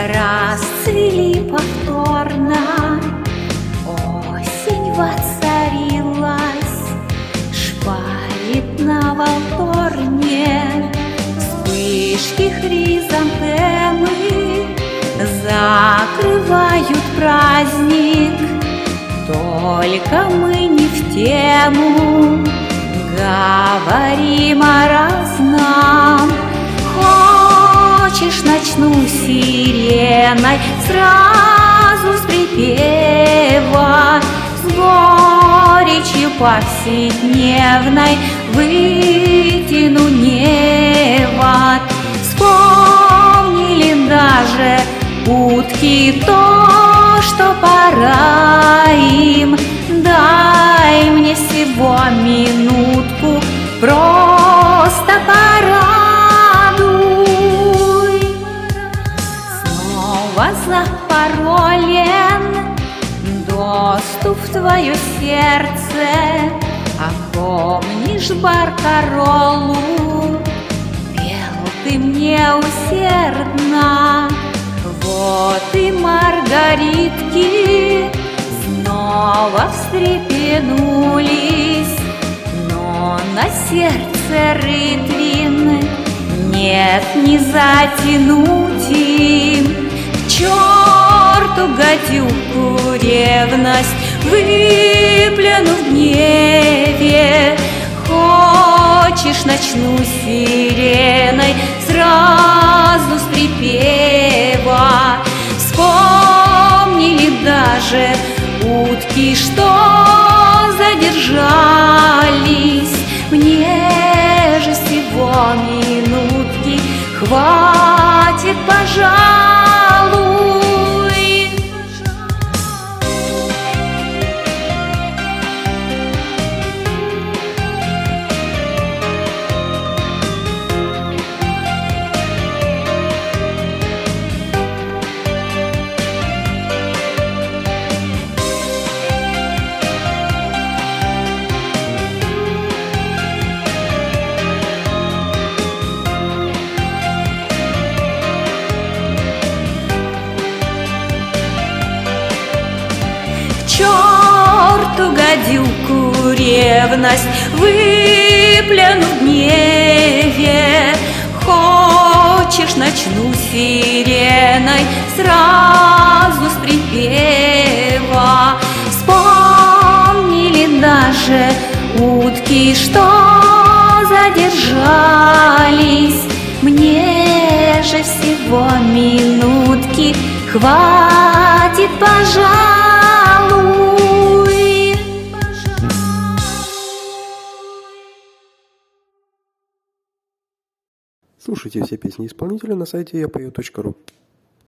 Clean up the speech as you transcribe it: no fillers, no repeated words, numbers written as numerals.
расцвели повторно, осень воцарилась, шпарит на волторне, вспышки хризантемы закрывают праздник. Только мы не в тему говорим о разном. Хочешь, начну сиреной сразу с припева, с горечью повседневной вытяну невод. Вспомнили даже утки то, что пора им. Дай мне всего минутку, просто порадуй. Снова запаролен доступ в твое сердце. А помнишь баркаролу? Пел ты мне усердно. Вот и маргаритки снова встрепенулись, но на сердце рытвин нет, не затянуть им. К черту гадюку ревность выплюну в гневе. Хочешь, начну сиреной сразу с припева. Вспомнили даже утки, что задержались. Мне же всего минутки хватит, пожалуй. Черту гадюку ревность выплюну в гневе. Хочешь, начну сиреной сразу с припева. Вспомнили даже утки, что задержались. Мне же всего минутки хватит, пожалуй. Слушайте все песни исполнителя на сайте yapою.ru.